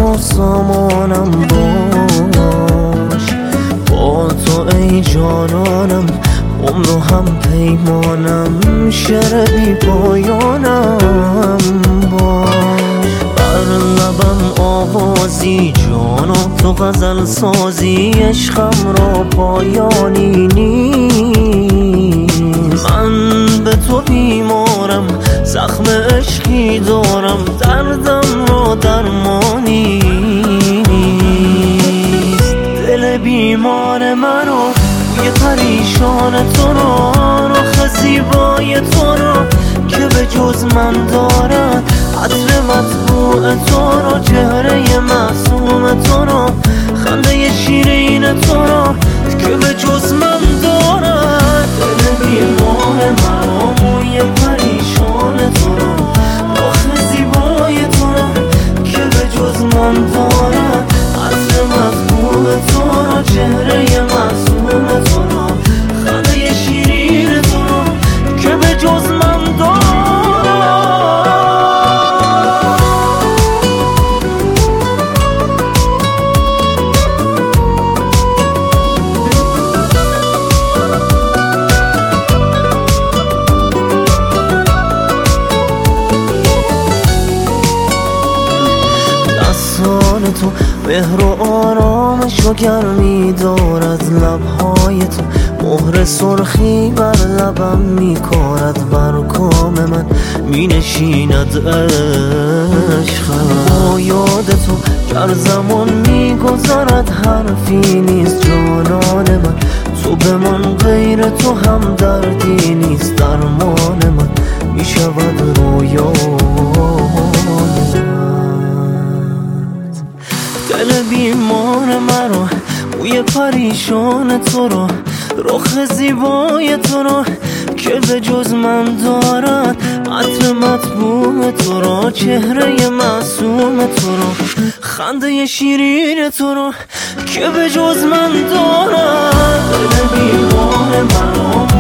و سامانم باش، با تو ای جانانم عمر و هم پیمانم، شعر بی پایانم باش. بر لبم آوازی جانا تو غزل سازی، عشقم را پایانی نیست. من به تو بیمارم، زخم عشقی دارم، دردم را درمانی نیست. دل بیمار منو، بوی پریشان تو رو، رخ زیبای تو رو که به جز من دارد، عطر مطبوع تو رو، چهره معصوم تو رو، خنده شیرین تو رو که به جز من دارد. دل بیمار منو، بوی پریشان تو رو، رخ زیبای تو رو که به جز من دارد، عطر مطبوع تو رو، چهره معصوم تو رو، خنده شیرین تو رو که به جز من دارد. تو مهر و آرامش و گرمی دارد، لبهای تو مهر سرخی بر لبم میکارد، بر کام من می نشیند عشقم. با یاد تو گر زمان میگذرد حرفی نیست جانان من، تو به من غیر تو هم دردی نیست، درمان من میشود رویا. دل بیمار مرا، بوی پریشان تو رو، رخ زیبای تو رو که به جز من دارد، عطر مطبوع تو رو، چهره معصوم تو رو، خنده شیرین تو رو که به جز من دارد. دل بیمار مرا،